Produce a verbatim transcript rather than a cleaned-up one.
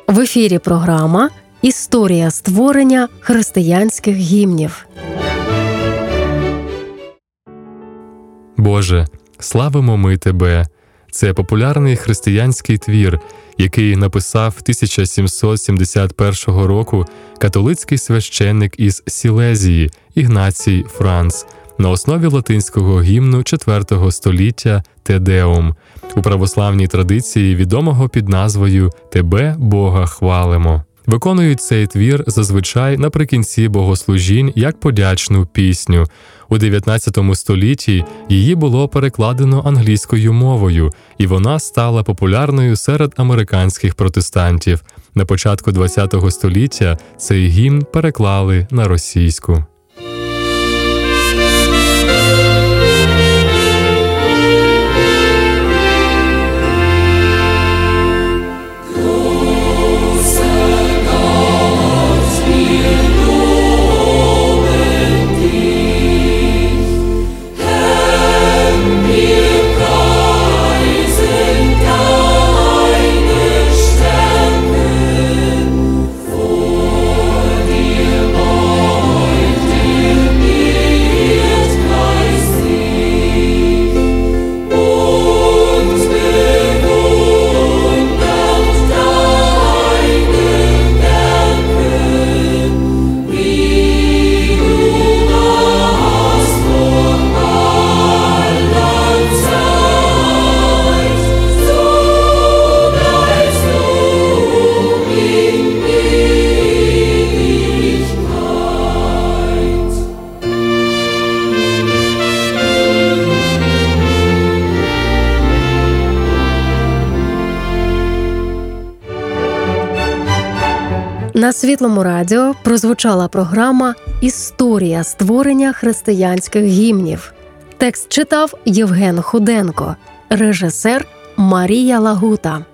В ефірі програма «Історія створення християнських гімнів». Боже, славимо ми Тебе! Це популярний християнський твір, який написав тисяча сімсот сімдесят першого року католицький священник із Сілезії Ігнацій Франц на основі латинського гімну четвертого століття «Те Деум», у православній традиції відомого під назвою «Тебе, Бога, хвалимо». Виконують цей твір зазвичай наприкінці богослужінь як подячну пісню. У дев'ятнадцятому столітті її було перекладено англійською мовою, і вона стала популярною серед американських протестантів. На початку ХХ століття цей гімн переклали на російську. На Світлому радіо прозвучала програма «Історія створення християнських гімнів». Текст читав Євген Худенко, режисер Марія Лагута.